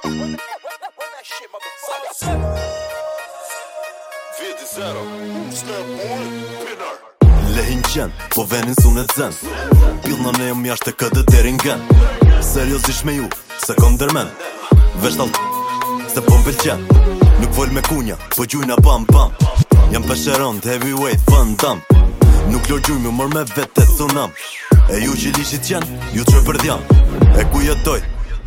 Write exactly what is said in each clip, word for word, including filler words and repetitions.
Lehin qen, po venin sun e zen Pillna ne jom jashtë të këtë derin gen Seriosisht me ju, se kom dërmen Vesh tal se po m'pëlqen Nuk vol me kunja, po gjujna pam pam Jam pesheron të heavyweight fun dam Nuk lor gjuj me mër me vete tsunam E ju që lishit qen, ju që përdjan E ku jetoj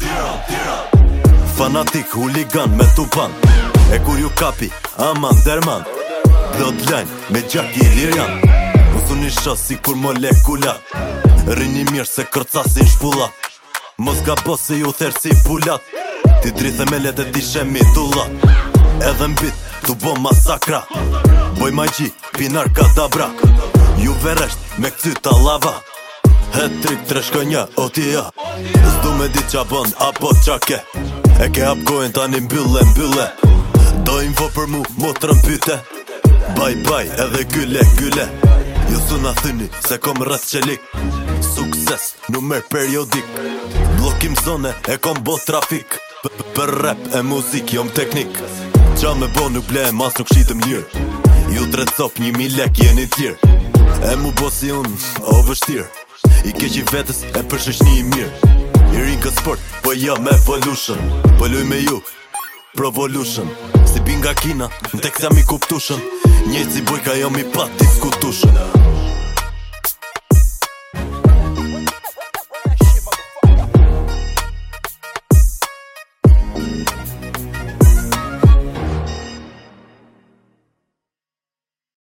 Fanatik, huligan me tupan E kur ju kapi, aman derman Plot lajn, me gjak i lirjan Unë një shos si kur molekulat Rini mirë se kërcasin shpullat Mos ka bos se ju therë si pulat Ti tri themelet e ti shemi tullat Edhe mbit, tu bo masakra Boj magji, pinar kadabra Ju veresht me këcyta lava Het-trik tre shkënja, o ti ja Zdu me dit qa bon, apo qa ke E ke hap gojnë tani mbylle, mbylle Do info për mu, motrën pyte Bye bye, edhe gyle, gyle Ju suna thyni, se kom rreth qelik Sukses, numer periodik Blokim zone, e kom bo trafik Për rap e muzik, jom teknik Qa me bo nuk ble, mas nuk shitëm lirë Ju tre cop, një mi lek, jeni tjirë E mu bo si unë, o vështirë I keq i vetës, e për shëshni i mirë I rinë kë sport, po ja me evolution Po luj me ju, provolution Si pinga kina, në tek jam i kuptushën Njëtë si bojka jam i pat diskutushën